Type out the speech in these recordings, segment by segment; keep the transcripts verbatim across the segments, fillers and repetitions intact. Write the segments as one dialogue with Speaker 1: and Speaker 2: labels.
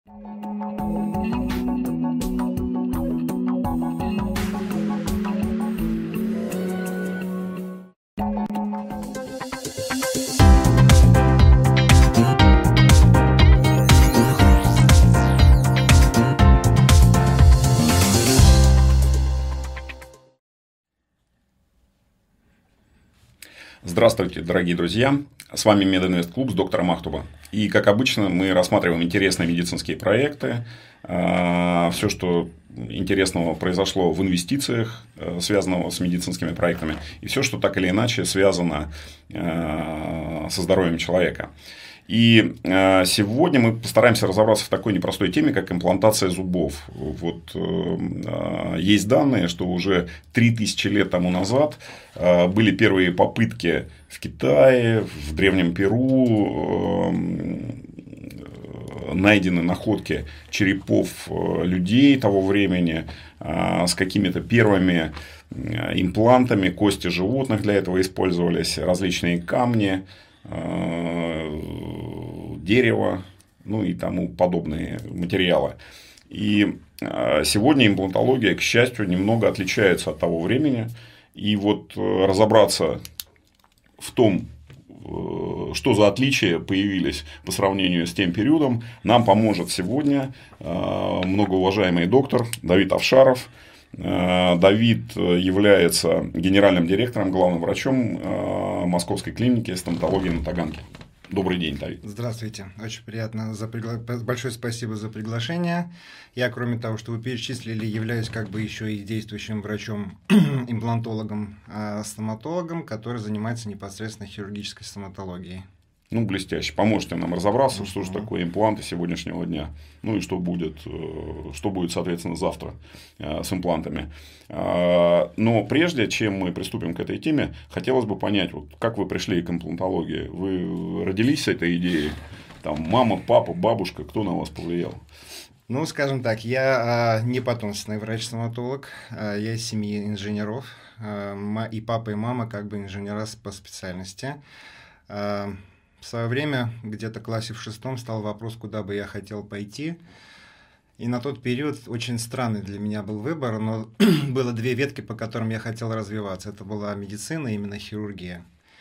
Speaker 1: Здравствуйте, дорогие друзья! С вами Мединвест Клуб с доктором Ахтуба. И, как обычно, мы рассматриваем интересные медицинские проекты, все, что интересного произошло в инвестициях, связанного с медицинскими проектами, и все, что так или иначе связано со здоровьем человека. И сегодня мы постараемся разобраться в такой непростой теме, как имплантация зубов. Вот есть данные, что уже три тысячи лет тому назад были первые попытки в Китае, в Древнем Перу, найдены находки черепов людей того времени с какими-то первыми имплантами, кости животных для этого использовались, различные камни, дерево, ну и тому подобные материалы. И сегодня имплантология, к счастью, немного отличается от того времени. И вот разобраться в том, что за отличия появились по сравнению с тем периодом, нам поможет сегодня многоуважаемый доктор Давид Авшаров. Давид является генеральным директором, главным врачом Московской клиники стоматологии на Таганке. Добрый день, Давид.
Speaker 2: Здравствуйте. Очень приятно. За пригла... Большое спасибо за приглашение. Я, кроме того, что вы перечислили, являюсь как бы еще и действующим врачом-имплантологом, стоматологом, который занимается непосредственно хирургической стоматологией.
Speaker 1: Ну, блестяще. Поможете нам разобраться, uh-huh. что же такое импланты сегодняшнего дня. Ну и что будет, что будет, соответственно, завтра с имплантами. Но прежде чем мы приступим к этой теме, хотелось бы понять, вот, как вы пришли к имплантологии. Вы родились с этой идеей? Там, мама, папа, бабушка, кто на вас повлиял?
Speaker 2: Ну, скажем так, я не потомственный врач-стоматолог, я из семьи инженеров. И папа, и мама как бы инженера по специальности. В свое время, где-то в классе в шестом, стал вопрос, куда бы я хотел пойти. И на тот период очень странный для меня был выбор, но было две ветки, по которым я хотел развиваться. Это была медицина, именно хирургия.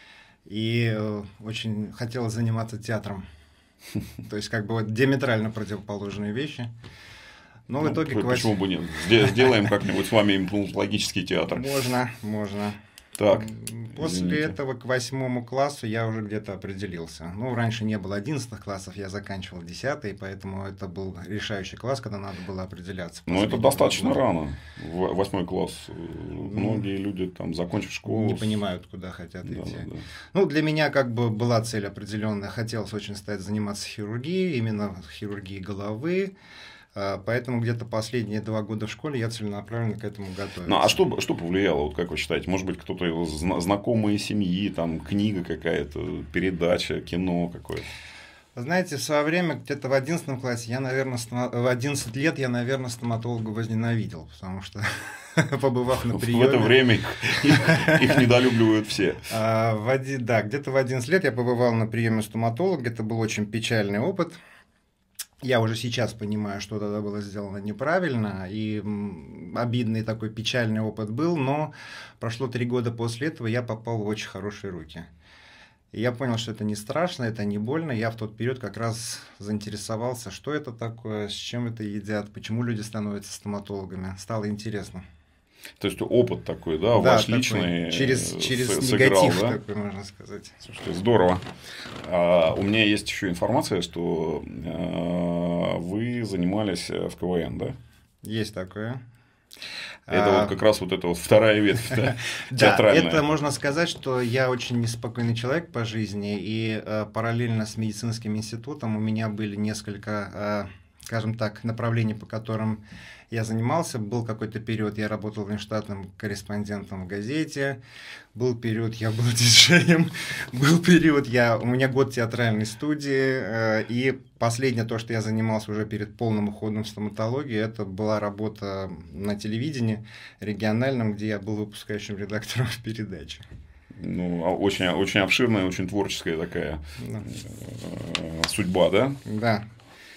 Speaker 2: И э, очень хотел заниматься театром. То есть, как бы вот диаметрально противоположные вещи. Но ну, в итоге...
Speaker 1: Почему бы нет? Сделаем как-нибудь с вами имплантологический театр.
Speaker 2: Можно, можно.
Speaker 1: Так,
Speaker 2: После
Speaker 1: извините.
Speaker 2: этого к восьмому классу я уже где-то определился. Ну, раньше не было одиннадцатых классов, я заканчивал десятый, поэтому это был решающий класс, когда надо было определяться.
Speaker 1: Но это достаточно рано, восьмой класс. Многие люди, там, закончив школу...
Speaker 2: Не понимают, куда хотят
Speaker 1: да,
Speaker 2: идти.
Speaker 1: Да.
Speaker 2: Ну, для меня как бы была цель определенная. Хотелось очень стать заниматься хирургией, именно хирургией головы. Поэтому где-то последние два года в школе я целенаправленно к этому готовился.
Speaker 1: Ну, а что, что повлияло, вот как вы считаете? Может быть, кто-то из знакомые семьи, там, книга какая-то, передача, кино какое-то?
Speaker 2: Знаете, в свое время, где-то в одиннадцатом классе, я, наверное, в одиннадцать лет я, наверное, стоматолога возненавидел, потому что, побывав на приеме...
Speaker 1: В это время их недолюбливают все.
Speaker 2: Да, где-то в одиннадцать лет я побывал на приеме стоматолога, это был очень печальный опыт. Я уже сейчас понимаю, что тогда было сделано неправильно, и обидный такой печальный опыт был, но прошло три года после этого, я попал в очень хорошие руки. И я понял, что это не страшно, это не больно. Я в тот период как раз заинтересовался, что это такое, с чем это едят, почему люди становятся стоматологами. Стало интересно.
Speaker 1: То есть опыт такой, да,
Speaker 2: да
Speaker 1: ваш
Speaker 2: такой,
Speaker 1: личный
Speaker 2: через, через
Speaker 1: сыграл,
Speaker 2: негатив,
Speaker 1: да?
Speaker 2: такой, можно сказать.
Speaker 1: Слушайте, здорово. А, у меня есть еще информация, что а, вы занимались в КВН, да?
Speaker 2: Есть такое.
Speaker 1: Это а... вот как раз вот эта вот вторая ветвь, да, театральная.
Speaker 2: Да, это можно сказать, что я очень неспокойный человек по жизни, и э, параллельно с медицинским институтом у меня были несколько, э, скажем так, направлений, по которым я занимался. Был какой-то период, я работал внештатным корреспондентом в газете, был период, я был диджеем, был период, я, у меня год театральной студии, э, и последнее то, что я занимался уже перед полным уходом в стоматологию, это была работа на телевидении региональном, где я был выпускающим редактором в передаче.
Speaker 1: Ну, очень, очень обширная, очень творческая такая да. судьба, да?
Speaker 2: Да.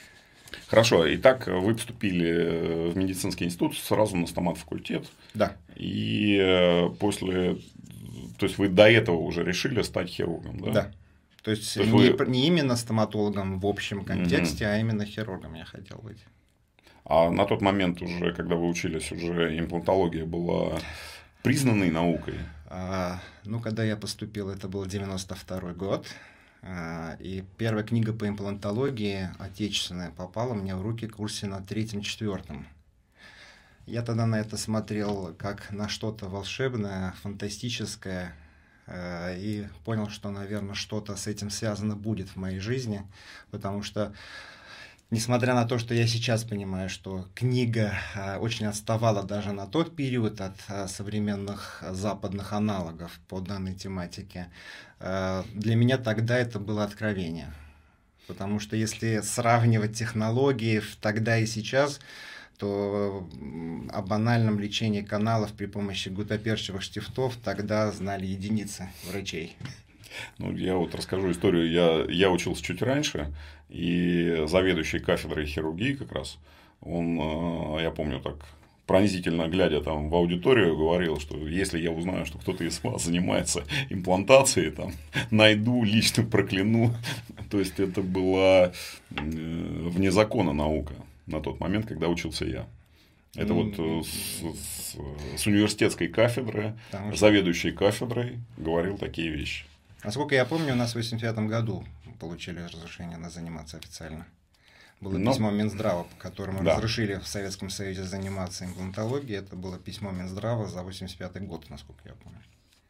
Speaker 1: Хорошо. Итак, вы поступили в медицинский институт сразу на стомат-факультет.
Speaker 2: Да.
Speaker 1: И после... То есть, вы до этого уже решили стать хирургом, да?
Speaker 2: Да. То есть,
Speaker 1: То есть
Speaker 2: не,
Speaker 1: вы...
Speaker 2: не именно стоматологом в общем контексте, угу. а именно хирургом я хотел быть.
Speaker 1: А на тот момент уже, когда вы учились, уже имплантология была признанной наукой?
Speaker 2: А, ну, когда я поступил, это был девяносто второй год. И первая книга по имплантологии отечественная попала мне в руки в курсе на третьем-четвертом. Я тогда на это смотрел как на что-то волшебное, фантастическое, и понял, что, наверное, что-то с этим связано будет в моей жизни, потому что, несмотря на то, что я сейчас понимаю, что книга очень отставала даже на тот период от современных западных аналогов по данной тематике, для меня тогда это было откровение. Потому что если сравнивать технологии тогда и сейчас, то о банальном лечении каналов при помощи гутоперчивых штифтов тогда знали единицы врачей.
Speaker 1: Ну, я вот расскажу историю. Я, я учился чуть раньше, и заведующий кафедрой хирургии как раз, он, я помню, так пронзительно глядя там в аудиторию, говорил, что если я узнаю, что кто-то из вас занимается имплантацией, там, найду, лично прокляну. То есть, это была вне закона наука на тот момент, когда учился я. Это вот с, с, с университетской кафедры, Потому заведующий что... кафедрой говорил такие вещи.
Speaker 2: Насколько я помню, у нас в восемьдесят пятом году получили разрешение на заниматься официально. Было Но... письмо Минздрава, по которому да. разрешили в Советском Союзе заниматься имплантологией. Это было письмо Минздрава за восемьдесят пятый год, насколько я помню.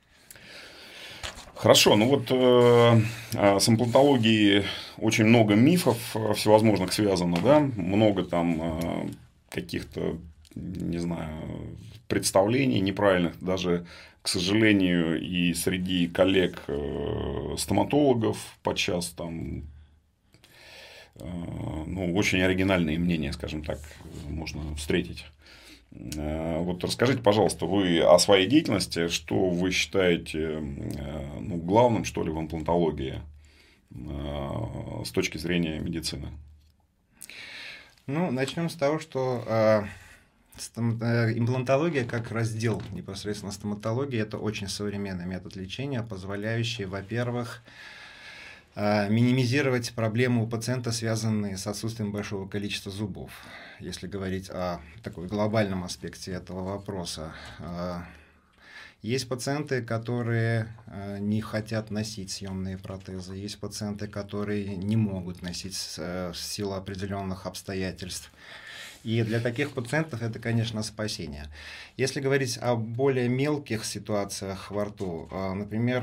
Speaker 1: Хорошо, ну вот э, с имплантологией очень много мифов всевозможных связано, да, много там э, каких-то, не знаю, представлений неправильных, даже, к сожалению, и среди коллег э, стоматологов подчас там, э, ну, очень оригинальные мнения, скажем так, можно встретить. Вот расскажите, пожалуйста, вы о своей деятельности, что вы считаете ну, главным, что ли, в имплантологии с точки зрения медицины?
Speaker 2: Ну, начнем с того, что э, стом... имплантология как раздел непосредственно стоматологии — это очень современный метод лечения, позволяющий, во-первых, э, минимизировать проблемы у пациента, связанные с отсутствием большого количества зубов. Если говорить о такой глобальном аспекте этого вопроса. Есть пациенты, которые не хотят носить съемные протезы, есть пациенты, которые не могут носить в силу определенных обстоятельств. И для таких пациентов это, конечно, спасение. Если говорить о более мелких ситуациях во рту, например,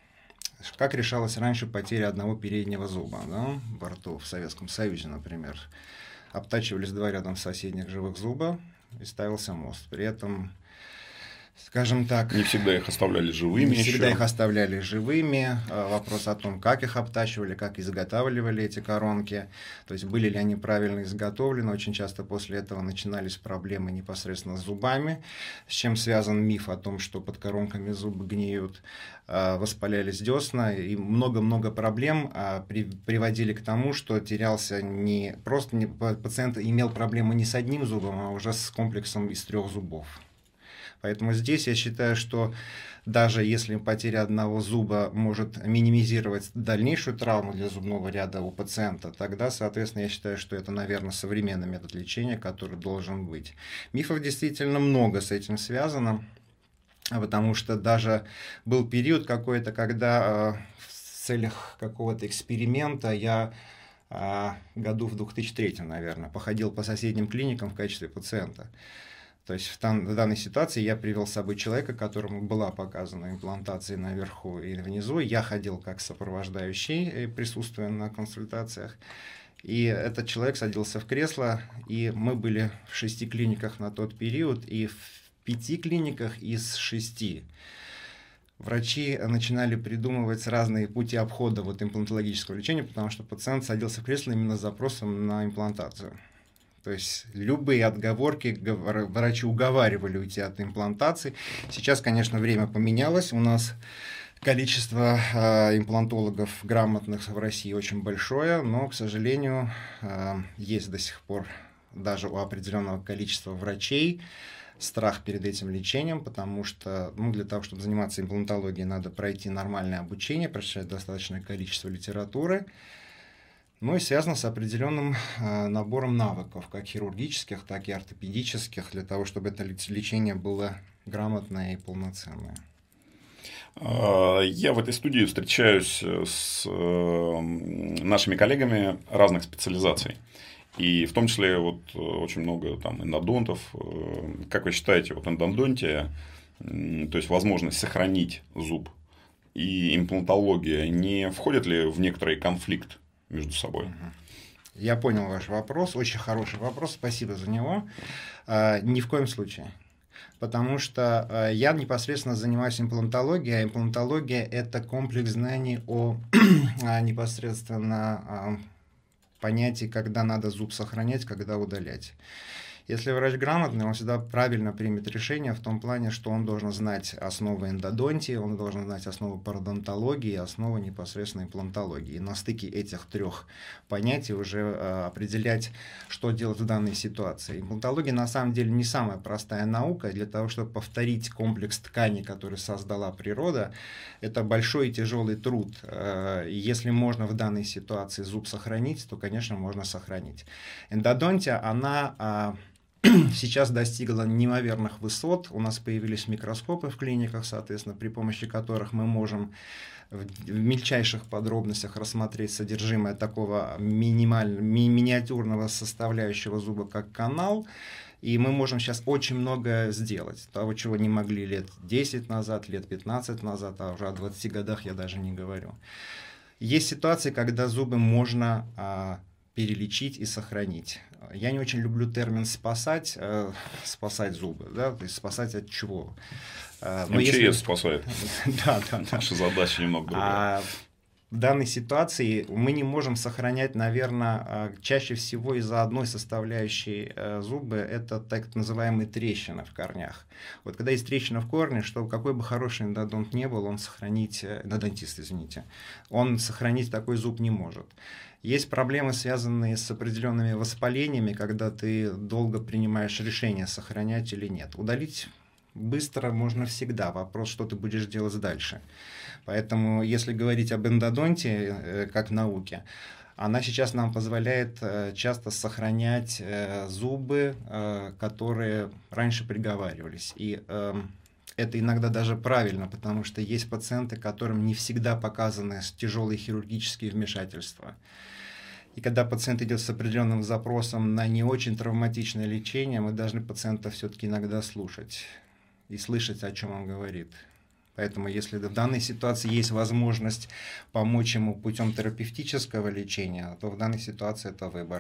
Speaker 2: как решалась раньше потеря одного переднего зуба, да, во рту в Советском Союзе, например. Обтачивались два рядом соседних живых зуба и ставился мост. При этом, скажем так...
Speaker 1: Не всегда их оставляли живыми.
Speaker 2: Не всегда
Speaker 1: еще.
Speaker 2: их оставляли живыми. Вопрос о том, как их обтачивали, как изготавливали эти коронки. То есть, были ли они правильно изготовлены. Очень часто после этого начинались проблемы непосредственно с зубами, с чем связан миф о том, что под коронками зубы гниют, воспалялись десна, и много-много проблем при, приводили к тому, что терялся не просто не, пациент имел проблемы не с одним зубом, а уже с комплексом из трех зубов. Поэтому здесь я считаю, что даже если потеря одного зуба может минимизировать дальнейшую травму для зубного ряда у пациента, тогда, соответственно, я считаю, что это, наверное, современный метод лечения, который должен быть. Мифов действительно много с этим связано. Потому что даже был период какой-то, когда э, в целях какого-то эксперимента я э, году в две тысячи третьем, наверное, походил по соседним клиникам в качестве пациента. То есть в, там, в данной ситуации я привел с собой человека, которому была показана имплантация наверху и внизу. Я ходил как сопровождающий, присутствуя на консультациях. И этот человек садился в кресло, и мы были в шести клиниках на тот период, и в пяти клиниках из шести врачи начинали придумывать разные пути обхода вот имплантологического лечения, потому что пациент садился в кресло именно с запросом на имплантацию. То есть любые отговорки врачи уговаривали уйти от имплантации. Сейчас, конечно, время поменялось. У нас Количество э, имплантологов грамотных в России очень большое, но, к сожалению, э, есть до сих пор даже у определенного количества врачей страх перед этим лечением, потому что ну, для того, чтобы заниматься имплантологией, надо пройти нормальное обучение, прочитать достаточное количество литературы, ну и связано с определенным э, набором навыков, как хирургических, так и ортопедических, для того, чтобы это лечение было грамотное и полноценное.
Speaker 1: Я в этой студии встречаюсь с нашими коллегами разных специализаций. И в том числе вот очень много там эндодонтов. Как вы считаете, вот эндодонтия, то есть возможность сохранить зуб, и имплантология не входят ли в некоторый конфликт между собой?
Speaker 2: Я понял ваш вопрос. Очень хороший вопрос. Спасибо за него. Ни в коем случае. Потому что э, я непосредственно занимаюсь имплантологией, а имплантология – это комплекс знаний о непосредственно э, понятии, когда надо зуб сохранять, когда удалять. Если врач грамотный, он всегда правильно примет решение в том плане, что он должен знать основы эндодонтии, он должен знать основы пародонтологии, основы непосредственно имплантологии. И на стыке этих трех понятий уже э, определять, что делать в данной ситуации. Имплантология на самом деле не самая простая наука. Для того, чтобы повторить комплекс тканей, который создала природа, это большой и тяжелый труд. Э, и если можно в данной ситуации зуб сохранить, то, конечно, можно сохранить. Эндодонтия, она... Э, сейчас достигла неимоверных высот. У нас появились микроскопы в клиниках, соответственно, при помощи которых мы можем в мельчайших подробностях рассмотреть содержимое такого минималь... ми... миниатюрного составляющего зуба, как канал. И мы можем сейчас очень многое сделать. Того, чего не могли лет десять назад, лет пятнадцать назад, а уже о двадцати годах я даже не говорю. Есть ситуации, когда зубы можно а, перелечить и сохранить. Я не очень люблю термин «спасать», э, спасать зубы, да, то есть спасать от чего.
Speaker 1: Но МЧС если... спасает.
Speaker 2: Да, да.
Speaker 1: Наша задача немного другая.
Speaker 2: А в данной ситуации мы не можем сохранять, наверное, чаще всего из-за одной составляющей зуба, это так называемые трещины в корнях. Вот когда есть трещина в корне, что какой бы хороший эндодонт не был, он сохранить, эндодонтист, извините, он сохранить такой зуб не может. Есть проблемы, связанные с определенными воспалениями, когда ты долго принимаешь решение, сохранять или нет. Удалить быстро можно всегда. Вопрос, что ты будешь делать дальше. Поэтому, если говорить об эндодонтии э, как науке, она сейчас нам позволяет э, часто сохранять э, зубы, э, которые раньше приговаривались. И э, это иногда даже правильно, потому что есть пациенты, которым не всегда показаны тяжелые хирургические вмешательства. И когда пациент идет с определенным запросом на не очень травматичное лечение, мы должны пациента все-таки иногда слушать и слышать, о чем он говорит. Поэтому, если в данной ситуации есть возможность помочь ему путем терапевтического лечения, то в данной ситуации это выбор.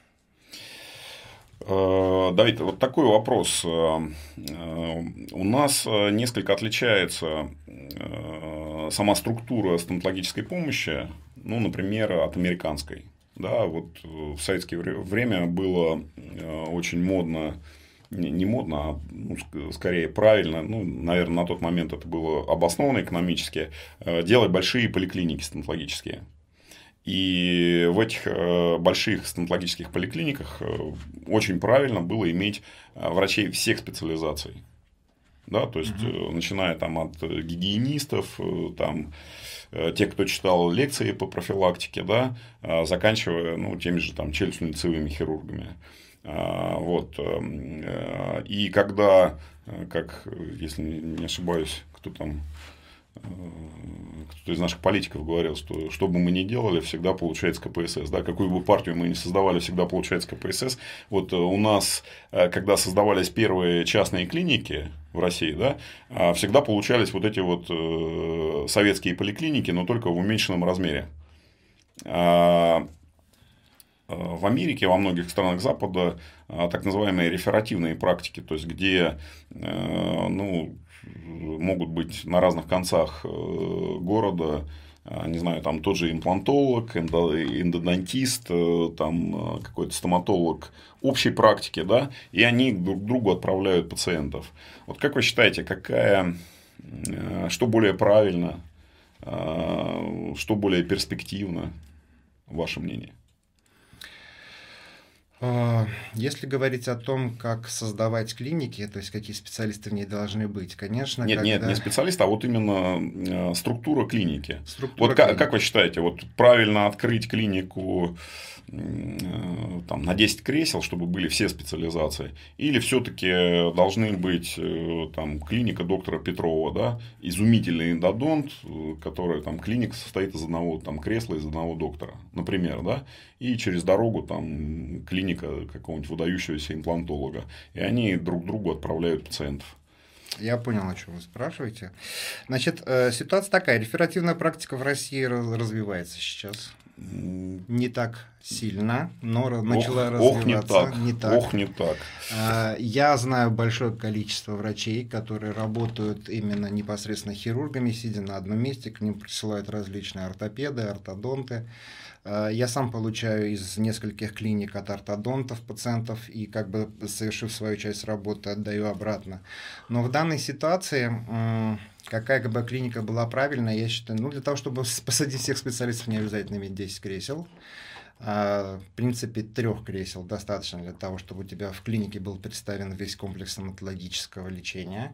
Speaker 1: Давид, вот такой вопрос. У нас несколько отличается сама структура стоматологической помощи, ну, например, от американской. Да, вот в советское время было очень модно, не модно, а ну, скорее правильно, ну, наверное, на тот момент это было обосновано экономически, делать большие поликлиники стоматологические. И в этих больших стоматологических поликлиниках очень правильно было иметь врачей всех специализаций. Да, то есть, uh-huh. начиная там, от гигиенистов, там, тех, кто читал лекции по профилактике, да, заканчивая ну, теми же там, челюстно-лицевыми хирургами. Вот. И когда, как, если не ошибаюсь, кто там, кто-то из наших политиков говорил, что что бы мы ни делали, всегда получается ка пэ эс эс. Да? Какую бы партию мы ни создавали, всегда получается ка пэ эс эс. Вот у нас, когда создавались первые частные клиники в России, да, всегда получались вот эти вот советские поликлиники, но только в уменьшенном размере. В Америке, во многих странах Запада, так называемые реферативные практики, то есть где ну, могут быть на разных концах города, не знаю, там тот же имплантолог, эндодонтист, там какой-то стоматолог общей практики, да, и они друг к другу отправляют пациентов. Вот как вы считаете, какая, что более правильно, Что более перспективно, ваше мнение?
Speaker 2: Если говорить о том, как создавать клиники, то есть какие специалисты в ней должны быть, конечно...
Speaker 1: Нет,
Speaker 2: когда...
Speaker 1: нет, не специалист, а вот именно структура клиники.
Speaker 2: Структура
Speaker 1: вот
Speaker 2: клиники.
Speaker 1: Как, как вы считаете, вот правильно открыть клинику там, на десять кресел, чтобы были все специализации, или все-таки должны быть там, клиника доктора Петрова, да, изумительный эндодонт, который там клиника состоит из одного там, кресла, из одного доктора, например, да, и через дорогу там клиника какого-нибудь выдающегося имплантолога, и они друг другу отправляют пациентов.
Speaker 2: Я понял, о чем вы спрашиваете. Значит, ситуация такая. Реферативная практика в России развивается сейчас. Не так сильно, но ох, начала развиваться.
Speaker 1: Ох, не так.
Speaker 2: Не так.
Speaker 1: Ох, не так.
Speaker 2: Я знаю большое количество врачей, которые работают именно непосредственно хирургами, сидя на одном месте, к ним присылают различные ортопеды, ортодонты. Я сам получаю из нескольких клиник от ортодонтов пациентов и, как бы совершив свою часть работы, отдаю обратно. Но в данной ситуации, какая бы клиника была правильная, я считаю, ну, для того, чтобы посадить всех специалистов, не обязательно иметь десять кресел. В принципе, трех кресел достаточно для того, чтобы у тебя в клинике был представлен весь комплекс стоматологического лечения.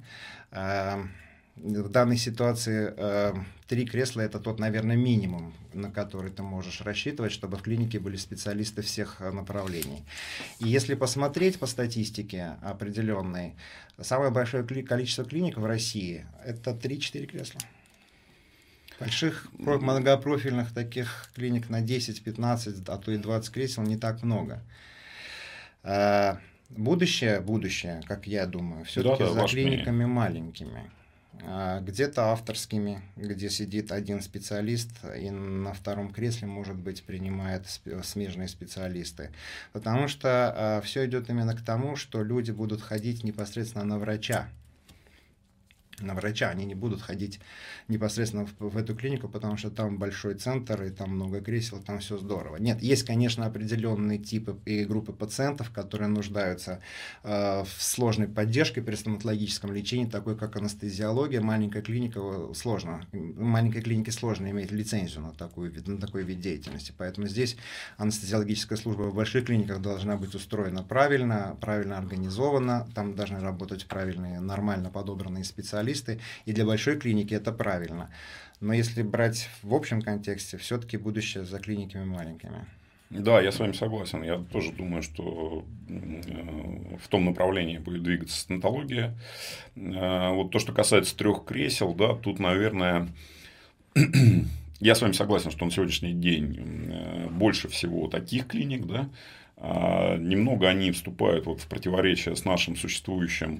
Speaker 2: В данной ситуации э, три кресла – это тот, наверное, минимум, на который ты можешь рассчитывать, чтобы в клинике были специалисты всех направлений. И если посмотреть по статистике определенной, самое большое кли- количество клиник в России – это три-четыре кресла. Больших многопрофильных таких клиник на десять-пятнадцать, а то и двадцать кресел не так много. Э, будущее, будущее, как я думаю, все-таки
Speaker 1: да, да,
Speaker 2: за клиниками
Speaker 1: мнение.
Speaker 2: маленькими. Где-то авторскими, где сидит один специалист и на втором кресле, может быть, принимает смежные специалисты. Потому что все идет именно к тому, что люди будут ходить непосредственно на врача. на врача, они не будут ходить непосредственно в, в эту клинику, потому что там большой центр, и там много кресел, там все здорово. Нет, есть, конечно, определенные типы и группы пациентов, которые нуждаются э, в сложной поддержке при стоматологическом лечении, такой как анестезиология. Маленькая клиника сложно, маленькой клинике сложно иметь лицензию на, такую, на такой вид деятельности, поэтому здесь анестезиологическая служба в больших клиниках должна быть устроена правильно, правильно организована, там должны работать правильные, нормально подобранные специалисты, и для большой клиники это правильно. Но если брать в общем контексте, все-таки будущее за клиниками маленькими.
Speaker 1: Да, я с вами согласен. Я тоже думаю, что в том направлении будет двигаться стоматология. Вот то, что касается трех кресел, да, тут, наверное, я с вами согласен, что на сегодняшний день больше всего таких клиник, да, а немного они вступают вот в противоречие с нашим существующим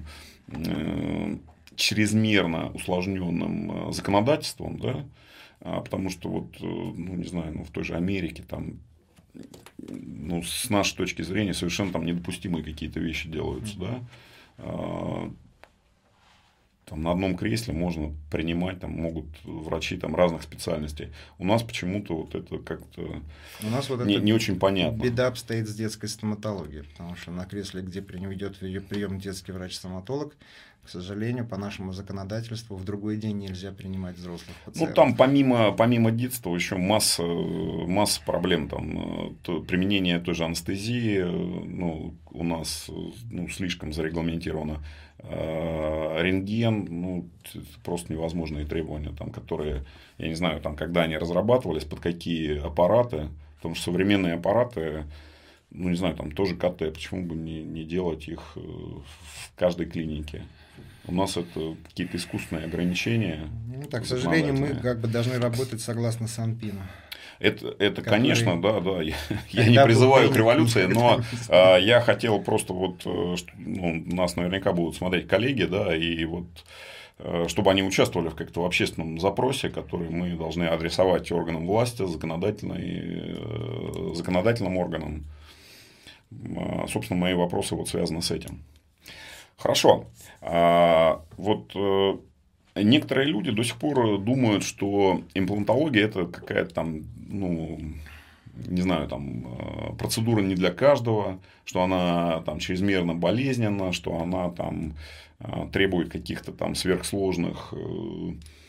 Speaker 1: чрезмерно усложненным законодательством, да, потому что вот, ну, не знаю, ну, в той же Америке там, ну, с нашей точки зрения совершенно там недопустимые какие-то вещи делаются, да. Там на одном кресле можно принимать, там могут врачи там разных специальностей. У нас почему-то вот это как-то
Speaker 2: У нас вот
Speaker 1: не,
Speaker 2: это
Speaker 1: не очень понятно.
Speaker 2: Беда обстоит с детской стоматологией, потому что на кресле, где идет прием детский врач-стоматолог, к сожалению, по нашему законодательству в другой день нельзя принимать взрослых пациентов.
Speaker 1: Ну, там помимо, помимо детства еще масса, масса проблем. Там, то, применение той же анестезии, ну, у нас, ну, слишком зарегламентировано. Рентген, ну, это просто невозможные требования, там, которые, я не знаю, там, когда они разрабатывались, под какие аппараты, потому что современные аппараты, ну, не знаю, там тоже КТ, почему бы не, не делать их в каждой клинике? У нас это какие-то искусственные ограничения.
Speaker 2: Ну, так, к сожалению, мы как бы должны работать согласно Санпину.
Speaker 1: Это, это
Speaker 2: который...
Speaker 1: конечно, да, да. Я, я не призываю к революции, но а, я хотел просто вот, что, ну, нас наверняка будут смотреть коллеги, да, и вот чтобы они участвовали в как-то в общественном запросе, который мы должны адресовать органам власти, законодательной, законодательным органам. Собственно, мои вопросы вот связаны с этим. Хорошо. А, вот некоторые люди до сих пор думают, что имплантология это какая-то там, ну, не знаю, там процедура не для каждого, что она там чрезмерно болезненна, что она там требует каких-то там сверхсложных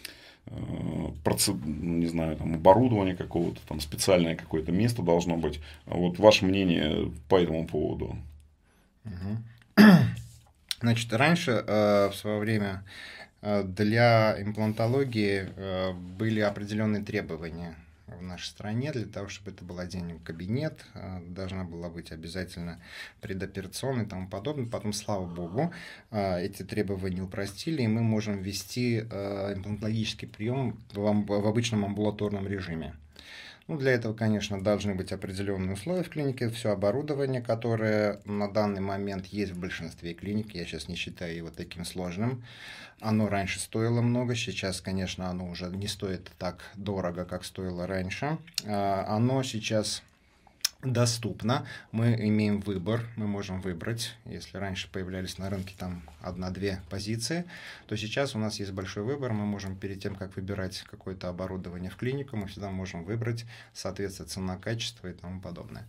Speaker 1: процесс, не знаю, там, оборудование какого-то, там, специальное какое-то место должно быть. Вот ваше мнение по этому поводу?
Speaker 2: Угу. Значит, раньше, в свое время, для имплантологии были определенные требования в нашей стране. Для того, чтобы это был отдельный кабинет, должна была быть обязательно предоперационная и тому подобное. Потом, слава богу, эти требования упростили, и мы можем вести имплантологический прием в обычном амбулаторном режиме. Ну, для этого, конечно, должны быть определенные условия в клинике, все оборудование, которое на данный момент есть в большинстве клиник, я сейчас не считаю его таким сложным. Оно раньше стоило много, сейчас, конечно, оно уже не стоит так дорого, как стоило раньше. Оно сейчас доступно, мы имеем выбор, мы можем выбрать. Если раньше появлялись на рынке там одна-две позиции, то сейчас у нас есть большой выбор, мы можем перед тем, как выбирать какое-то оборудование в клинику, мы всегда можем выбрать, соответственно, цена, качество и тому подобное.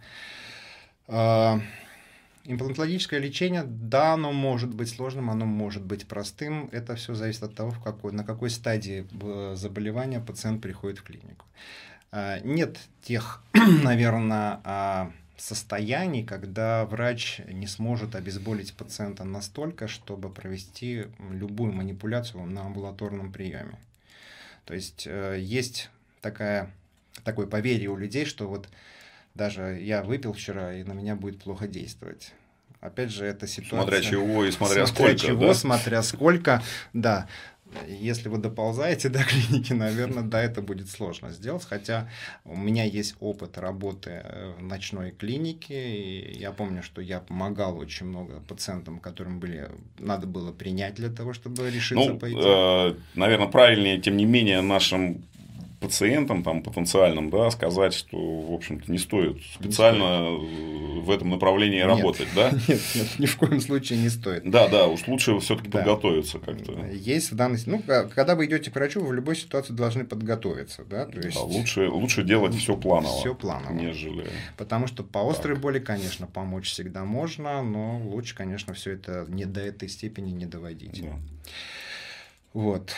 Speaker 2: Имплантологическое лечение, да, оно может быть сложным, оно может быть простым, это все зависит от того, в какой, на какой стадии заболевания пациент приходит в клинику. Нет тех, наверное, состояний, когда врач не сможет обезболить пациента настолько, чтобы провести любую манипуляцию на амбулаторном приеме. То есть есть такая, такое поверье у людей, что вот даже я выпил вчера, и на меня будет плохо действовать. Опять же, эта ситуация...
Speaker 1: Смотря чего и смотря,
Speaker 2: смотря
Speaker 1: сколько.
Speaker 2: чего,
Speaker 1: да?
Speaker 2: смотря сколько, да. Если вы доползаете до клиники, наверное, да, это будет сложно сделать. Хотя у меня есть опыт работы в ночной клинике. И я помню, что я помогал очень много пациентам, которым были, надо было принять для того, чтобы решиться
Speaker 1: ну,
Speaker 2: пойти.
Speaker 1: Э, наверное, правильнее, тем не менее, нашим пациентам, там, потенциальным, да, сказать, что, в общем-то, не стоит специально не стоит. в этом направлении нет, работать, да?
Speaker 2: Нет, нет, ни в коем случае не стоит.
Speaker 1: Да, да, уж лучше все-таки
Speaker 2: да.
Speaker 1: подготовиться как-то.
Speaker 2: Есть в данной... Ну, когда вы идете к врачу, вы в любой ситуации должны подготовиться, да? То есть...
Speaker 1: да, лучше, лучше делать все планово,
Speaker 2: все планово,
Speaker 1: нежели...
Speaker 2: Потому что по острой так. боли, конечно, помочь всегда можно, но лучше, конечно, все это не до этой степени не доводить.
Speaker 1: Да.
Speaker 2: Вот.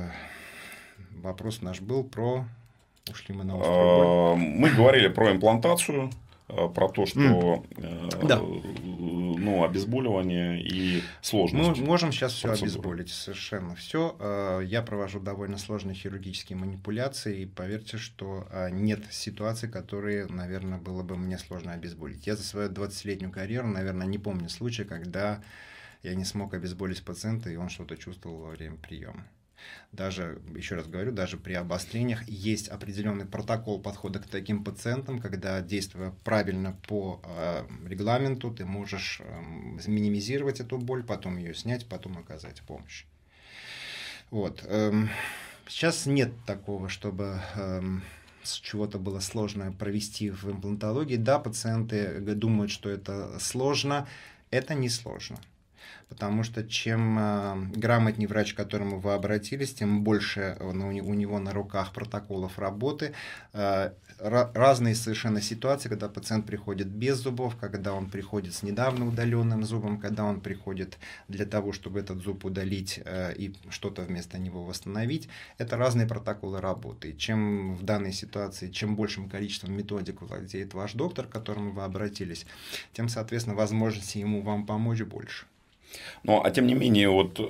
Speaker 2: Вопрос наш был про... Ушли мы на острую боль.
Speaker 1: Мы говорили про имплантацию, про то, что
Speaker 2: mm. да.
Speaker 1: ну, обезболивание и сложность.
Speaker 2: Мы можем сейчас все обезболить, совершенно все. Я провожу довольно сложные хирургические манипуляции, и поверьте, что нет ситуаций, которые, наверное, было бы мне сложно обезболить. Я за свою двадцатилетнюю карьеру, наверное, не помню случая, когда я не смог обезболить пациента, и он что-то чувствовал во время приема. Даже, еще раз говорю, даже при обострениях есть определенный протокол подхода к таким пациентам, когда, действуя правильно по э, регламенту, ты можешь э, минимизировать эту боль, потом ее снять, потом оказать помощь. Вот. Эм, сейчас нет такого, чтобы эм, с чего-то было сложно провести в имплантологии. Да, пациенты думают, что это сложно. Это не сложно. Потому что чем э, грамотнее врач, к которому вы обратились, тем больше ну, у него на руках протоколов работы. Э, разные совершенно ситуации, когда пациент приходит без зубов, когда он приходит с недавно удаленным зубом, когда он приходит для того, чтобы этот зуб удалить э, и что-то вместо него восстановить. Это разные протоколы работы. И чем в данной ситуации, чем большим количеством методик владеет ваш доктор, к которому вы обратились, тем, соответственно, возможности ему вам помочь больше.
Speaker 1: Ну, а тем не менее, вот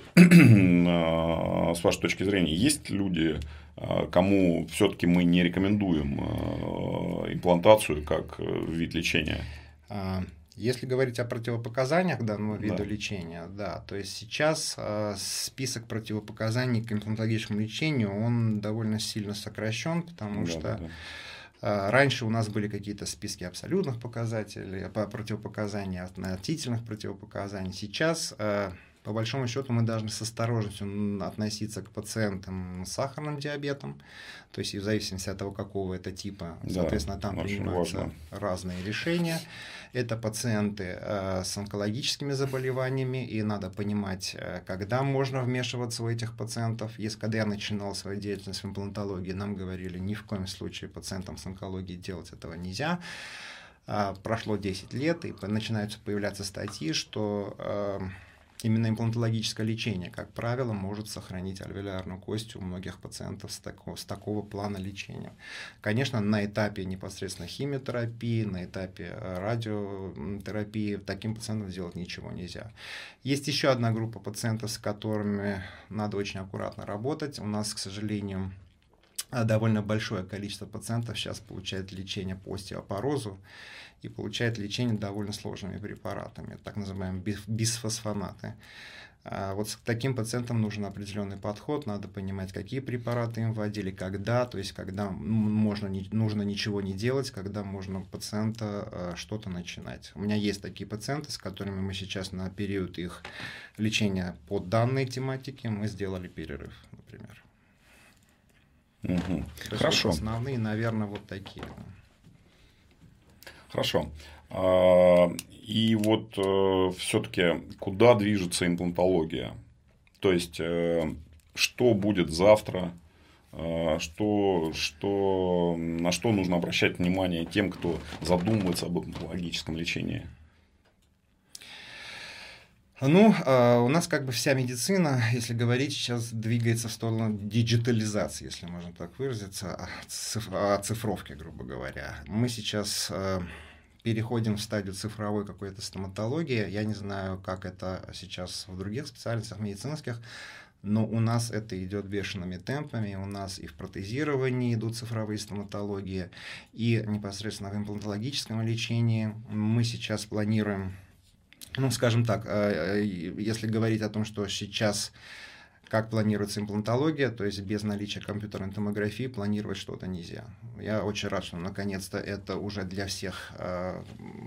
Speaker 1: с вашей точки зрения, есть люди, кому все-таки мы не рекомендуем имплантацию как вид лечения?
Speaker 2: Если говорить о противопоказаниях данного вида да. лечения, да, то есть сейчас э, список противопоказаний к имплантологическому лечению, он довольно сильно сокращен, потому да, что да, да. Раньше у нас были какие-то списки абсолютных показателей, противопоказаний, относительных противопоказаний. Сейчас, по большому счету, мы должны с осторожностью относиться к пациентам с сахарным диабетом, то есть в зависимости от того, какого это типа, соответственно, да, там принимаются важно. разные решения. Это пациенты с онкологическими заболеваниями, и надо понимать, когда можно вмешиваться у этих пациентов. Если когда я начинал свою деятельность в имплантологии, нам говорили, ни в коем случае пациентам с онкологией делать этого нельзя. Прошло десять лет, и начинаются появляться статьи, что Именно имплантологическое лечение, как правило, может сохранить альвеолярную кость у многих пациентов с такого, с такого плана лечения. Конечно, на этапе непосредственно химиотерапии, на этапе радиотерапии таким пациентам сделать ничего нельзя. Есть еще одна группа пациентов, с которыми надо очень аккуратно работать. У нас, к сожалению, довольно большое количество пациентов сейчас получает лечение по остеопорозу и получает лечение довольно сложными препаратами, так называемые бисфосфонаты. Вот к таким пациентам нужен определенный подход, надо понимать, какие препараты им вводили, когда, то есть когда можно, нужно ничего не делать, когда можно у пациента что-то начинать. У меня есть такие пациенты, с которыми мы сейчас на период их лечения по данной тематике мы сделали перерыв, например.
Speaker 1: Угу. Хорошо.
Speaker 2: Вот основные, наверное, вот такие.
Speaker 1: Хорошо. И вот все-таки куда движется имплантология? То есть, что будет завтра? Что, что, на что нужно обращать внимание тем, кто задумывается об имплантологическом лечении?
Speaker 2: Ну, э, у нас как бы вся медицина, если говорить, сейчас двигается в сторону диджитализации, если можно так выразиться, оцифровки, грубо говоря. Мы сейчас э, переходим в стадию цифровой какой-то стоматологии. Я не знаю, как это сейчас в других специальностях медицинских, но у нас это идет бешеными темпами. У нас и в протезировании идут цифровые стоматологии, и непосредственно в имплантологическом лечении мы сейчас планируем. Ну, скажем так, если говорить о том, что сейчас как планируется имплантология, то есть без наличия компьютерной томографии планировать что-то нельзя. Я очень рад, что наконец-то это уже для всех э,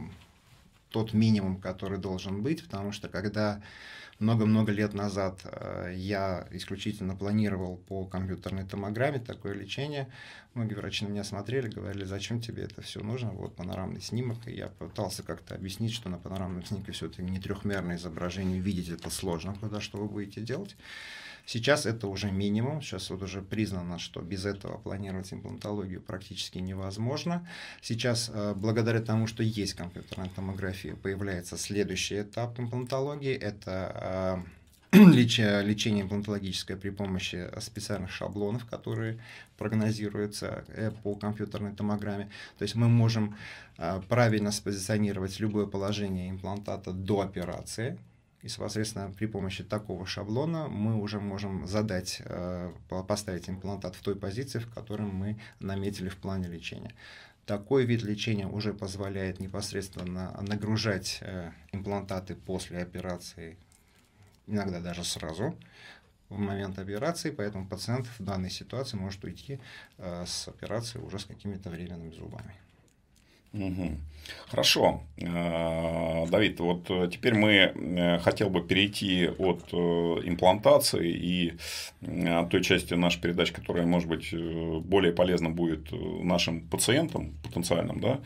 Speaker 2: тот минимум, который должен быть, потому что когда много-много лет назад э, я исключительно планировал по компьютерной томограмме такое лечение, многие врачи на меня смотрели, говорили, зачем тебе это все нужно, вот панорамный снимок, и я пытался как-то объяснить, что на панорамном снимке все-таки не трехмерное изображение, видеть это сложно, куда что вы будете делать. Сейчас это уже минимум, сейчас вот уже признано, что без этого планировать имплантологию практически невозможно. Сейчас, благодаря тому, что есть компьютерная томография, появляется следующий этап имплантологии, это лечение имплантологическое при помощи специальных шаблонов, которые прогнозируются по компьютерной томограмме. То есть мы можем правильно спозиционировать любое положение имплантата до операции. И, соответственно, при помощи такого шаблона мы уже можем задать, поставить имплантат в той позиции, в которой мы наметили в плане лечения. Такой вид лечения уже позволяет непосредственно нагружать имплантаты после операции, иногда даже сразу, в момент операции, поэтому пациент в данной ситуации может уйти с операции уже с какими-то временными зубами.
Speaker 1: Угу. Хорошо, Давид, вот теперь мы хотел бы перейти от имплантации и той части нашей передачи, которая, может быть, более полезна будет нашим пациентам потенциальным, да,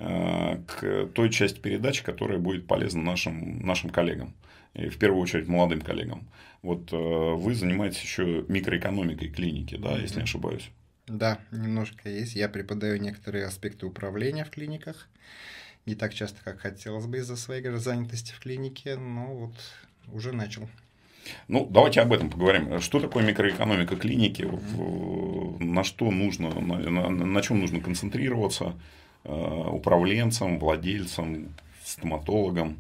Speaker 1: к той части передачи, которая будет полезна нашим, нашим коллегам, и в первую очередь молодым коллегам. Вот вы занимаетесь еще микроэкономикой клиники, да, mm-hmm. если не ошибаюсь.
Speaker 2: Да, немножко есть. Я преподаю некоторые аспекты управления в клиниках. Не так часто, как хотелось бы из-за своей занятости в клинике, но вот уже начал.
Speaker 1: Ну, давайте об этом поговорим. Что такое микроэкономика клиники? На что нужно, на, на, на чем нужно концентрироваться управленцам, владельцам, стоматологам?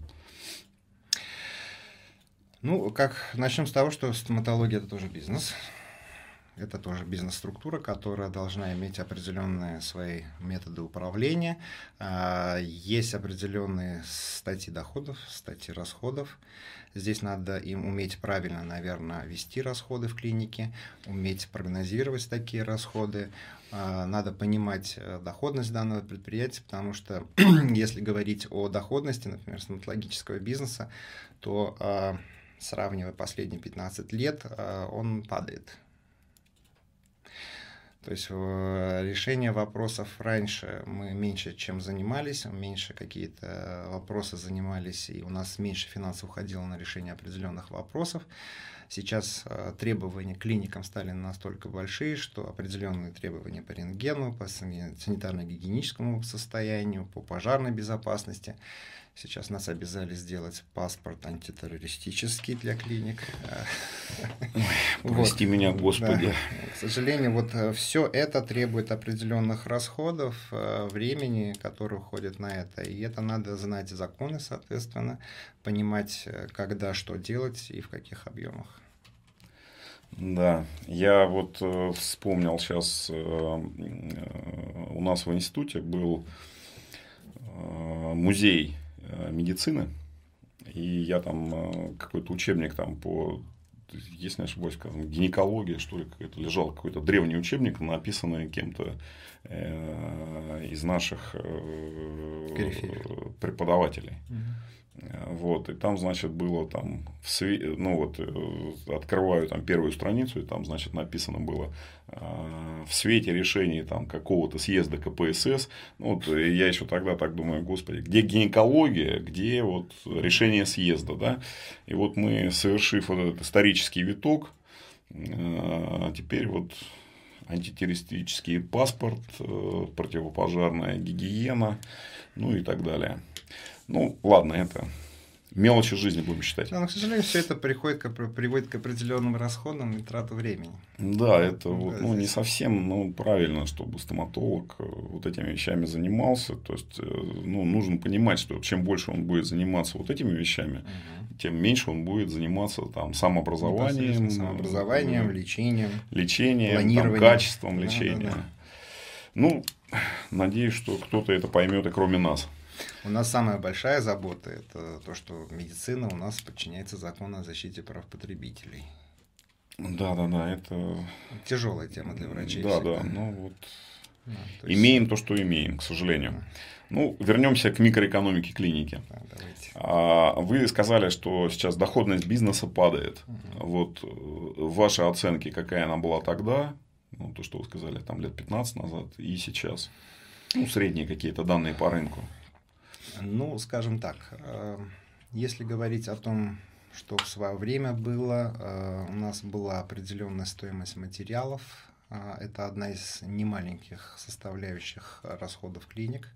Speaker 2: Ну, как начнем с того, что стоматология – это тоже бизнес. Это тоже бизнес-структура, которая должна иметь определенные свои методы управления. Есть определенные статьи доходов, статьи расходов. Здесь надо им уметь правильно, наверное, вести расходы в клинике, уметь прогнозировать такие расходы. Надо понимать доходность данного предприятия, потому что если говорить о доходности, например, стоматологического бизнеса, то, сравнивая последние пятнадцать лет, он падает. То есть решение вопросов раньше мы меньше чем занимались, меньше какие-то вопросы занимались, и у нас меньше финансов уходило на решение определенных вопросов. Сейчас требования к клиникам стали настолько большие, что определенные требования по рентгену, по санитарно-гигиеническому состоянию, по пожарной безопасности. Сейчас нас обязали сделать паспорт антитеррористический для клиник.
Speaker 1: Ой, прости вот. меня, Господи.
Speaker 2: Да. К сожалению, вот все это требует определенных расходов, времени, которое уходит на это. И это надо знать законы, соответственно, понимать, когда что делать и в каких объемах.
Speaker 1: Да, я вот э, вспомнил сейчас, э, э, у нас в институте был э, музей медицины, и я там какой-то учебник там по, если не ошибаюсь, гинекология, что ли, какой-то лежал, какой-то древний учебник, написанный кем-то э, из наших э, преподавателей. Угу. Вот, и там, значит, было там, в све... ну вот, открываю там первую страницу, и там, значит, написано было э, в свете решений там какого-то съезда ка пэ эс эс, ну, вот, и я еще тогда так думаю, господи, где гинекология, где вот решение съезда, да, и вот мы, совершив вот этот исторический виток, э, теперь вот антитеррористический паспорт, э, противопожарная гигиена, ну и так далее. Ну, ладно, это мелочи жизни будем считать.
Speaker 2: Да, но, к сожалению, все это приходит к, приводит к определенным расходам и трату времени.
Speaker 1: Да, это вот, да, ну, здесь... не совсем ну, правильно, чтобы стоматолог вот этими вещами занимался. То есть, ну, нужно понимать, что чем больше он будет заниматься вот этими вещами, угу. тем меньше он будет заниматься там, самообразованием,
Speaker 2: самообразованием, лечением,
Speaker 1: лечением там, качеством лечения. Да, да, да. Ну, надеюсь, что кто-то это поймет и кроме нас.
Speaker 2: У нас самая большая забота – это то, что медицина у нас подчиняется закону о защите прав потребителей.
Speaker 1: Да, да, да, это
Speaker 2: тяжелая тема для врачей.
Speaker 1: Да, всегда. да, ну вот да, то есть... имеем то, что имеем, к сожалению. Да. Ну, вернемся к микроэкономике клиники.
Speaker 2: Да, давайте.
Speaker 1: А, вы сказали, что сейчас доходность бизнеса падает. Угу. Вот ваши оценки, какая она была тогда, ну, то, что вы сказали, там лет пятнадцать назад и сейчас. Ну, средние какие-то данные по рынку.
Speaker 2: Ну, скажем так, если говорить о том, что в свое время было, у нас была определенная стоимость материалов, это одна из немаленьких составляющих расходов клиник.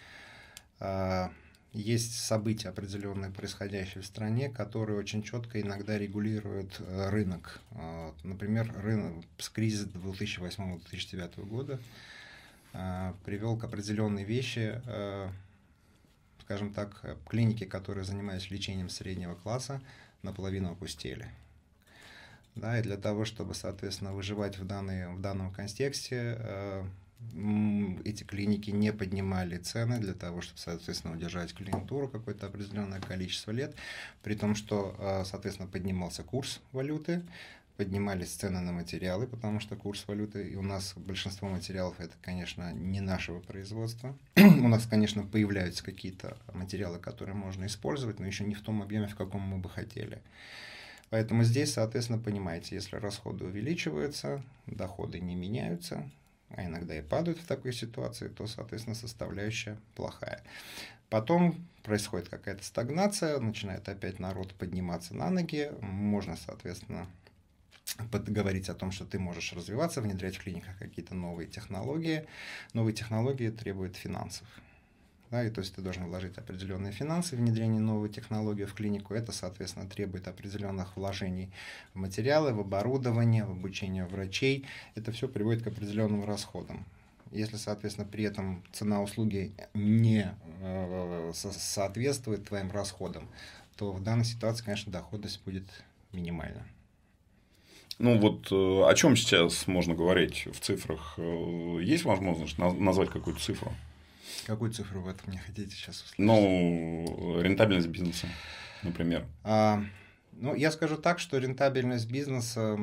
Speaker 2: Есть события определенные, происходящие в стране, которые очень четко иногда регулируют рынок. Например, рынок с кризиса две тысячи восьмого — две тысячи девятого года привел к определенной вещи. Скажем так, клиники, которые занимались лечением среднего класса, наполовину опустели. Да, и для того, чтобы, соответственно, выживать в, данной, в данном контексте, э, эти клиники не поднимали цены для того, чтобы, соответственно, удержать клиентуру какое-то определенное количество лет, при том, что, э, соответственно, поднимался курс валюты, поднимались цены на материалы, потому что курс валюты, и у нас большинство материалов это, конечно, не нашего производства. У нас, конечно, появляются какие-то материалы, которые можно использовать, но еще не в том объеме, в каком мы бы хотели. Поэтому здесь, соответственно, понимаете, если расходы увеличиваются, доходы не меняются, а иногда и падают в такой ситуации, то, соответственно, составляющая плохая. Потом происходит какая-то стагнация, начинает опять народ подниматься на ноги, можно, соответственно, говорить о том, что ты можешь развиваться, внедрять в клиниках какие-то новые технологии. Новые технологии требуют финансов. Да, и то есть ты должен вложить определенные финансы в внедрение новой технологии в клинику. Это, соответственно, требует определенных вложений в материалы, в оборудование, в обучение врачей. Это все приводит к определенным расходам. Если, соответственно, при этом цена услуги не э, соответствует твоим расходам, то в данной ситуации, конечно, доходность будет минимальна.
Speaker 1: Ну вот о чем сейчас можно говорить в цифрах? Есть возможность назвать какую-то цифру?
Speaker 2: Какую цифру вы от меня хотите сейчас услышать?
Speaker 1: Ну, рентабельность бизнеса, например.
Speaker 2: А, ну, я скажу так, что рентабельность бизнеса,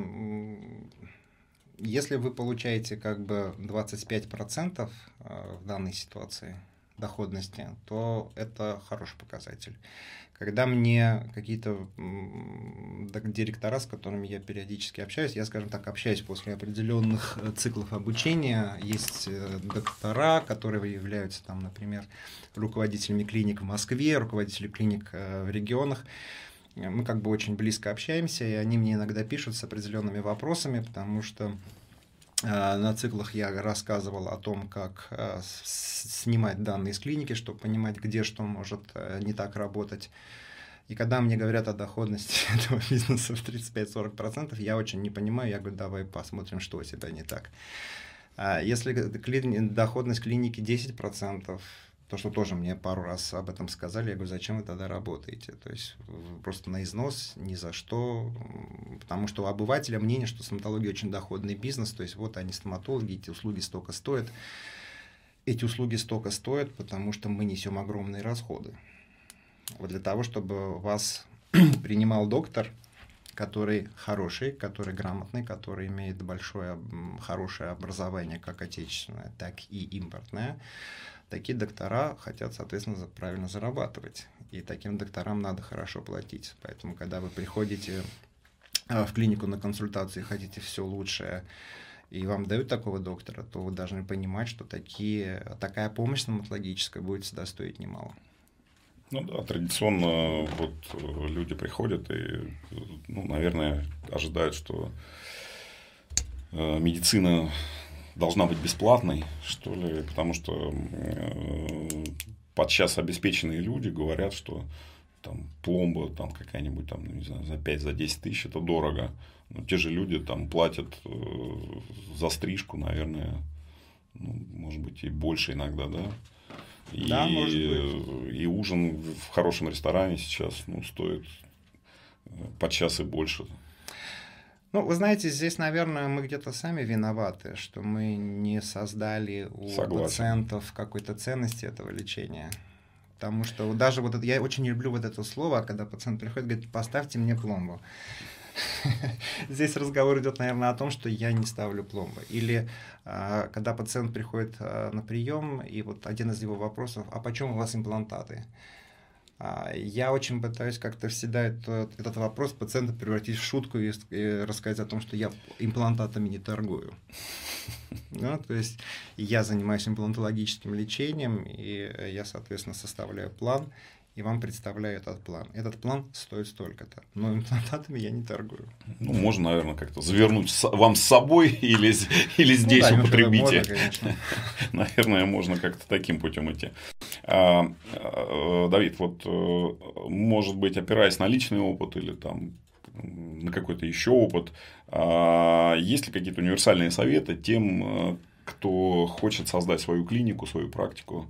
Speaker 2: если вы получаете как бы двадцать пять процентов в данной ситуации доходности, то это хороший показатель. Когда мне какие-то директора, с которыми я периодически общаюсь, я, скажем так, общаюсь после определенных циклов обучения, есть доктора, которые являются, там, например, руководителями клиник в Москве, руководители клиник в регионах, мы как бы очень близко общаемся, и они мне иногда пишут с определенными вопросами, потому что на циклах я рассказывал о том, как снимать данные из клиники, чтобы понимать, где что может не так работать. И когда мне говорят о доходности этого бизнеса в тридцать пять - сорок процентов, я очень не понимаю, я говорю, давай посмотрим, что у тебя не так. Если доходность клиники десять процентов, то, что тоже мне пару раз об этом сказали, я говорю, зачем вы тогда работаете? То есть просто на износ, ни за что, потому что у обывателя мнение, что стоматология очень доходный бизнес, то есть вот они стоматологи, эти услуги столько стоят. Эти услуги столько стоят, потому что мы несем огромные расходы. Вот для того, чтобы вас принимал доктор, который хороший, который грамотный, который имеет большое, хорошее образование, как отечественное, так и импортное, такие доктора хотят, соответственно, правильно зарабатывать. И таким докторам надо хорошо платить. Поэтому, когда вы приходите в клинику на консультацию и хотите все лучшее, и вам дают такого доктора, то вы должны понимать, что такие, такая помощь стоматологическая будет всегда стоить немало.
Speaker 1: Ну да, традиционно вот люди приходят и, ну, наверное, ожидают, что медицина должна быть бесплатной, что ли, потому что подчас обеспеченные люди говорят, что там пломба там какая-нибудь там, не знаю, за пять - за десять тысяч это дорого. Но те же люди там платят за стрижку, наверное, ну, может быть, и больше иногда, да. И,
Speaker 2: да, может быть.
Speaker 1: И ужин в хорошем ресторане сейчас, ну, стоит подчас и больше.
Speaker 2: Ну, вы знаете, здесь, наверное, мы где-то сами виноваты, что мы не создали у Согласен. пациентов какой-то ценности этого лечения. Потому что даже вот это, я очень люблю вот это слово, когда пациент приходит и говорит, поставьте мне пломбу. Здесь разговор идет, наверное, о том, что я не ставлю пломбы. Или а, когда пациент приходит а, на прием, и вот один из его вопросов, а почем у вас имплантаты? А, я очень пытаюсь как-то всегда этот, этот вопрос пациента превратить в шутку и, и рассказать о том, что я имплантатами не торгую. Ну, то есть я занимаюсь имплантологическим лечением, и я, соответственно, составляю план, и вам представляю этот план. Этот план стоит столько-то, но имплантатами я не торгую.
Speaker 1: Ну, можно, наверное, как-то завернуть с, вам с собой или, или здесь ну, да, у потребителя. Можно, наверное, можно как-то таким путем идти. А, а, Давид, вот, может быть, опираясь на личный опыт или там на какой-то еще опыт, а, есть ли какие-то универсальные советы тем, кто хочет создать свою клинику, свою практику?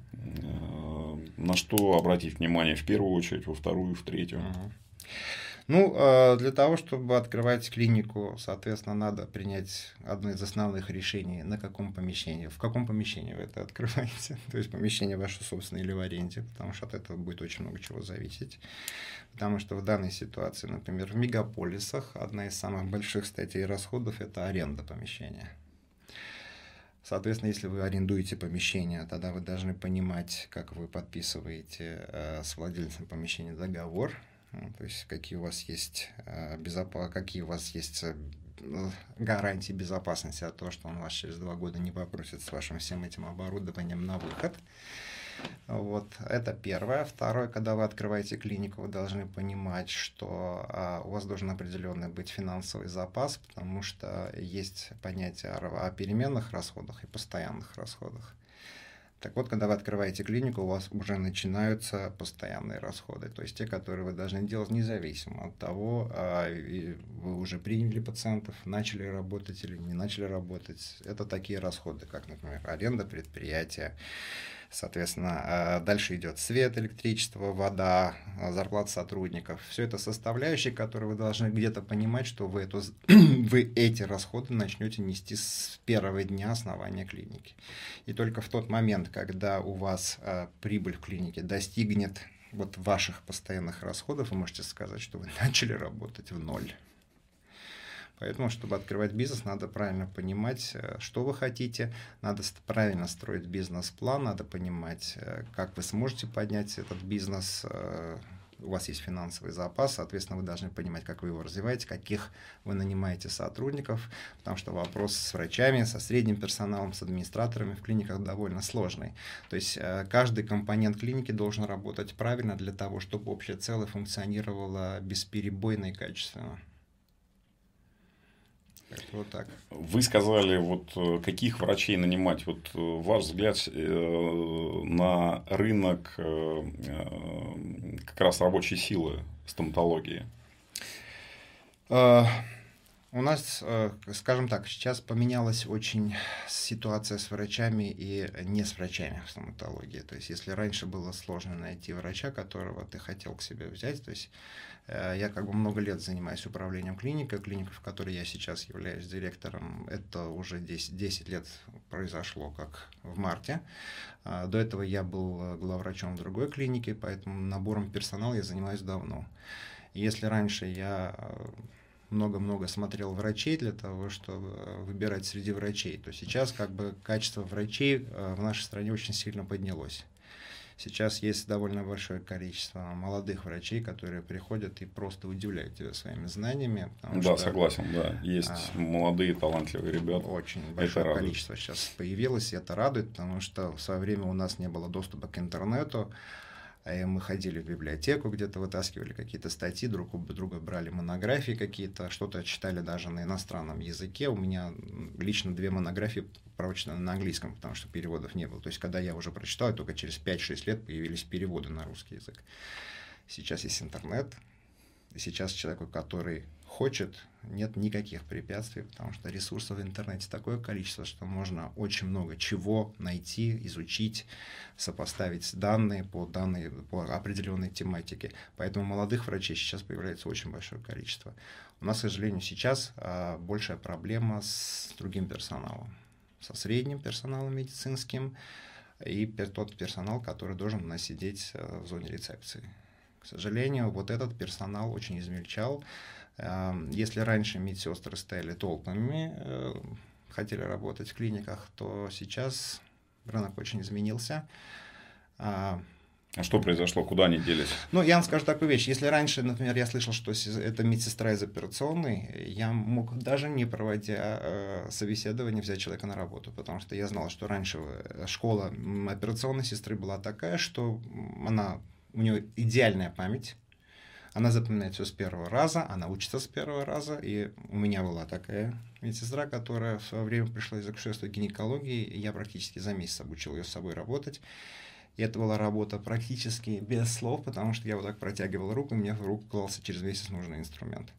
Speaker 1: На что обратить внимание в первую очередь, во вторую, в третью?
Speaker 2: Угу. Ну, для того, чтобы открывать клинику, соответственно, надо принять одно из основных решений, на каком помещении, в каком помещении вы это открываете, то есть помещение ваше собственное или в аренде, потому что от этого будет очень много чего зависеть. Потому что в данной ситуации, например, в мегаполисах одна из самых больших статей расходов – это аренда помещения. Соответственно, если вы арендуете помещение, тогда вы должны понимать, как вы подписываете э, с владельцем помещения договор, э, то есть какие у вас есть, э, безопа- какие у вас есть э, гарантии безопасности от того, что он вас через два года не попросит с вашим всем этим оборудованием на выход. Вот, это первое. Второе, когда вы открываете клинику, вы должны понимать, что а, у вас должен определенный быть финансовый запас, потому что есть понятие о, о переменных расходах и постоянных расходах. Так вот, когда вы открываете клинику, у вас уже начинаются постоянные расходы, то есть те, которые вы должны делать независимо от того, а, вы уже приняли пациентов, начали работать или не начали работать. Это такие расходы, как, например, аренда предприятия. Соответственно, дальше идет свет, электричество, вода, зарплата сотрудников. Все это составляющие, которые вы должны где-то понимать, что вы, эту, вы эти расходы начнете нести с первого дня основания клиники. И только в тот момент, когда у вас прибыль в клинике достигнет вот ваших постоянных расходов, вы можете сказать, что вы начали работать в ноль. Поэтому, чтобы открывать бизнес, надо правильно понимать, что вы хотите, надо правильно строить бизнес-план, надо понимать, как вы сможете поднять этот бизнес у вас есть финансовый запас, соответственно, вы должны понимать, как вы его развиваете, каких вы нанимаете сотрудников, потому что вопрос с врачами, со средним персоналом, с администраторами в клиниках довольно сложный. То есть каждый компонент клиники должен работать правильно для того, чтобы общее целое функционировало бесперебойно и качественно. Вот так.
Speaker 1: Вы сказали, вот каких врачей нанимать. Вот ваш взгляд на рынок как раз рабочей силы стоматологии?
Speaker 2: У нас, скажем так, сейчас поменялась очень ситуация с врачами и не с врачами в стоматологии. То есть, если раньше было сложно найти врача, которого ты хотел к себе взять, то есть я как бы много лет занимаюсь управлением клиникой. Клиника, в которой я сейчас являюсь директором, это уже десять, десять лет произошло, как в марте. До этого я был главврачом в другой клинике, поэтому набором персонала я занимаюсь давно. Если раньше я много-много смотрел врачей для того, чтобы выбирать среди врачей, то сейчас как бы качество врачей в нашей стране очень сильно поднялось. Сейчас есть довольно большое количество молодых врачей, которые приходят и просто удивляют тебя своими знаниями.
Speaker 1: Да, что, согласен, да. Есть а, молодые, талантливые ребята.
Speaker 2: Очень большое количество сейчас появилось, и это радует, потому что в свое время у нас не было доступа к интернету. И мы ходили в библиотеку, где-то вытаскивали какие-то статьи, друг у друга брали монографии какие-то, что-то читали даже на иностранном языке. У меня лично две монографии прочитаны на английском, потому что переводов не было. То есть, когда я уже прочитал, только через пять-шесть лет появились переводы на русский язык. Сейчас есть интернет, и сейчас человеку, который хочет, нет никаких препятствий, потому что ресурсов в интернете такое количество, что можно очень много чего найти, изучить, сопоставить данные по, данной, по определенной тематике. Поэтому молодых врачей сейчас появляется очень большое количество. У нас, к сожалению, сейчас а, большая проблема с другим персоналом, со средним персоналом медицинским и тот персонал, который должен у нас сидеть а, в зоне рецепции. К сожалению, вот этот персонал очень измельчал. Если раньше медсестры стояли толпами, хотели работать в клиниках, то сейчас рынок очень изменился.
Speaker 1: А что произошло? Куда они делись?
Speaker 2: Ну, я вам скажу такую вещь. Если раньше, например, я слышал, что это медсестра из операционной, я мог, даже не проводя собеседование, взять человека на работу, потому что я знал, что раньше школа операционной сестры была такая, что она, у нее идеальная память. Она запоминает все с первого раза, она учится с первого раза, и у меня была такая медсестра, которая в свое время пришла из акушерства гинекологии, и я практически за месяц обучил ее с собой работать. И это была работа практически без слов, потому что я вот так протягивал руку, и мне в руку клался через месяц нужный инструмент.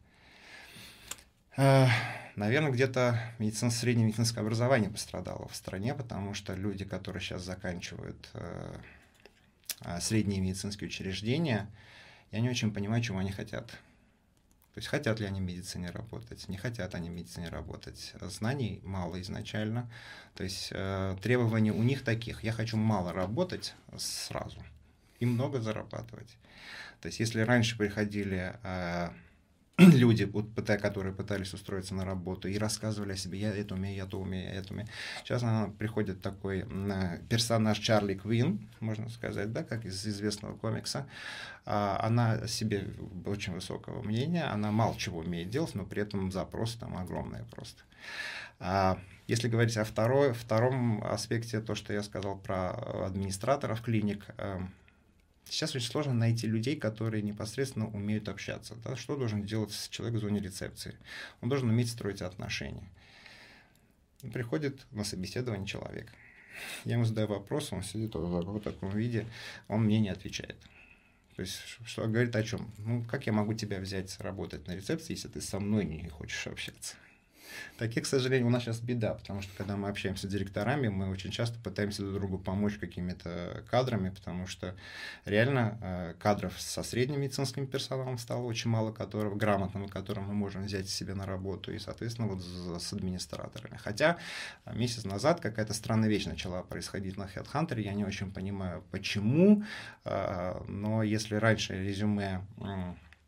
Speaker 2: Наверное, где-то медицин, среднее медицинское образование пострадало в стране, потому что люди, которые сейчас заканчивают средние медицинские учреждения, я не очень понимаю, чего они хотят. То есть, хотят ли они в медицине работать, не хотят они в медицине работать. Знаний мало изначально. То есть, э, требования у них таких. Я хочу мало работать сразу и много зарабатывать. То есть, если раньше приходили э, люди, которые пытались устроиться на работу и рассказывали о себе, я это умею, я то умею, я это умею. Сейчас она приходит такой персонаж Чарли Квин, можно сказать, да, как из известного комикса. Она о себе очень высокого мнения, она мало чего умеет делать, но при этом запросы там огромные просто. Если говорить о второй, втором аспекте, то, что я сказал про администраторов клиник, сейчас очень сложно найти людей, которые непосредственно умеют общаться. Да? Что должен делать человек в зоне рецепции? Он должен уметь строить отношения. Приходит на собеседование человек. Я ему задаю вопрос, он сидит в таком виде, он мне не отвечает. То есть, что говорит о чем? Ну, как я могу тебя взять работать на рецепции, если ты со мной не хочешь общаться? Таких, к сожалению, у нас сейчас беда, потому что когда мы общаемся с директорами, мы очень часто пытаемся друг другу помочь какими-то кадрами, потому что реально э, кадров со средним медицинским персоналом стало очень мало, которого, грамотного, которого мы можем взять себе на работу, и, соответственно, вот с, с администраторами. Хотя месяц назад какая-то странная вещь начала происходить на HeadHunter, я не очень понимаю, почему, э, но если раньше резюме... Э,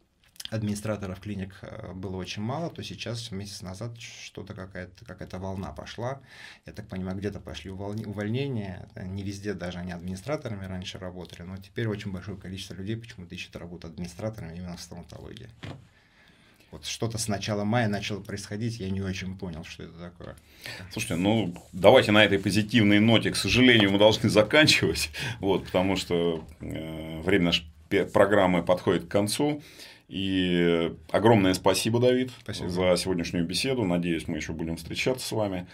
Speaker 2: администраторов клиник было очень мало, то сейчас месяц назад что-то какая-то какая-то волна пошла. Я так понимаю, где-то пошли увольнения, не везде даже они администраторами раньше работали, но теперь очень большое количество людей почему-то ищет работу администраторами именно в стоматологии. Вот что-то с начала мая начало происходить, я не очень понял, что это такое.
Speaker 1: Слушайте, ну давайте на этой позитивной ноте, к сожалению, мы должны заканчивать, вот, потому что э, время нашей программы подходит к концу. И огромное спасибо, Давид, спасибо за сегодняшнюю беседу. Надеюсь, мы еще будем встречаться с вами.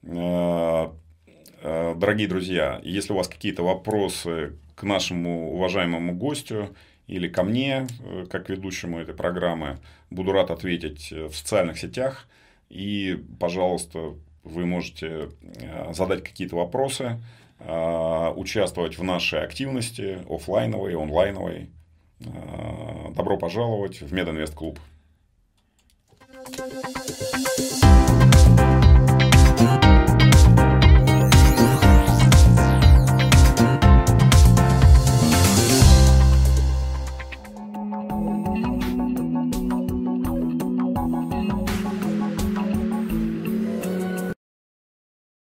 Speaker 1: Дорогие друзья, если у вас какие-то вопросы к нашему уважаемому гостю или ко мне, как ведущему этой программы, буду рад ответить в социальных сетях. И, пожалуйста, вы можете задать какие-то вопросы, участвовать в нашей активности офлайновой, онлайновой. Добро пожаловать в Мединвест Клуб.